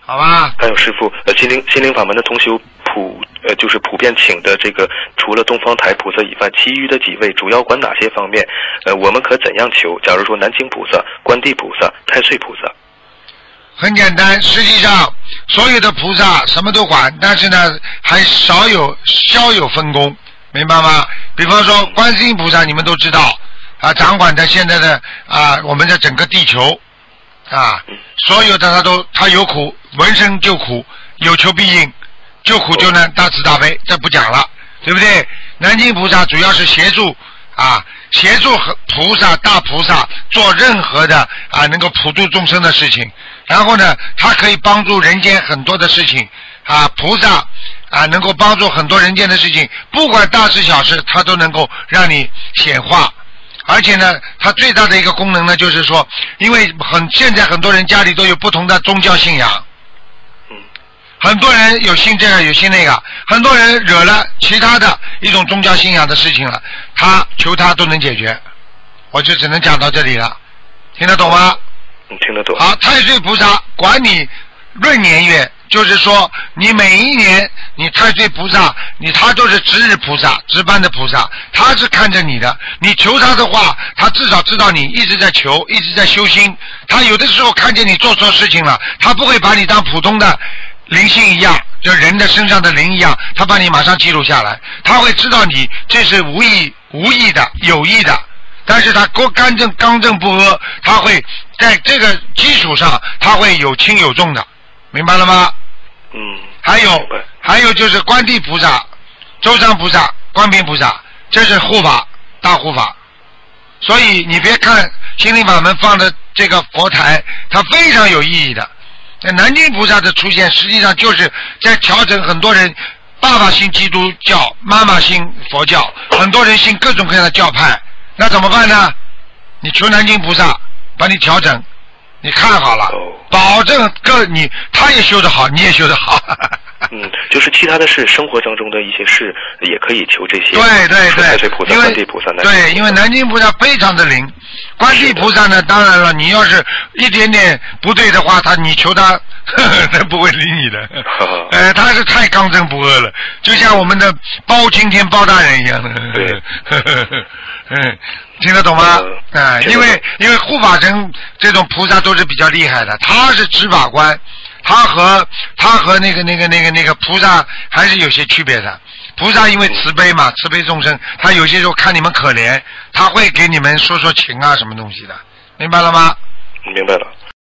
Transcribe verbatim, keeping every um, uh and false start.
好吧？ 还有师傅，呃，心灵心灵法门的同修普呃就是普遍请的这个，除了东方台菩萨以外，其余的几位主要管哪些方面？呃，我们可怎样求？假如说南京菩萨、观地菩萨、太岁菩萨。 很简单，实际上所有的菩萨什么都管，但是呢还少有稍有分工，明白吗？比方说观世音菩萨，你们都知道啊，掌管着现在的啊我们的整个地球啊，所有的他都他有苦闻声救苦，有求必应，救苦救难，大慈大悲，这不讲了，对不对？南京菩萨主要是协助啊，协助和菩萨大菩萨做任何的啊能够普度众生的事情。然后呢，他可以帮助人间很多的事情啊，菩萨啊能够帮助很多人间的事情，不管大事小事，他都能够让你显化。而且呢，它最大的一个功能呢，就是说，因为很现在很多人家里都有不同的宗教信仰，很多人有信这个有信那个，很多人惹了其他的一种宗教信仰的事情了，他求他都能解决。我就只能讲到这里了，听得懂吗？ 嗯，听得懂。 好，太岁菩萨管你闰年月，就是说你每一年你太岁菩萨，你他都是值日菩萨，值班的菩萨，他是看着你的。你求他的话，他至少知道你一直在求，一直在修心。他有的时候看见你做错事情了，他不会把你当普通的灵性一样，就人的身上的灵一样，他把你马上记录下来，他会知道你这是无意无意的有意的。但是他刚正刚正不阿，他会在这个基础上，他会有轻有重的，明白了吗？ 嗯。 还有还有就是观地菩萨、周山菩萨、观平菩萨，这是护法大护法。所以你别看心灵法门放的这个佛台，它非常有意义的。南京菩萨的出现，实际上就是在调整很多人，爸爸信基督教，妈妈信佛教，很多人信各种各样的教派。那怎么办呢？你求南京菩萨帮你调整，你看好了，保证各你他也修得好，你也修得好。 嗯，就是其他的事，生活当中的一些事也可以求这些。 对对对， 太岁菩萨、观地菩萨、南京菩萨。 对，因为南京菩萨非常的灵，观地菩萨呢，当然了，你要是一点点不对的话，他你求他，呵呵他不会理你的。呃，他是太刚正不阿了，就像我们的包青天包大人一样的。 对。 嗯，听得懂吗？啊、呃，因为因为护法神这种菩萨都是比较厉害的，他是执法官，他和他和那个那个那个那个菩萨还是有些区别的。菩萨因为慈悲嘛，慈悲众生，他有些时候看你们可怜，他会给你们说说情啊什么东西的，明白了吗？ 明白了。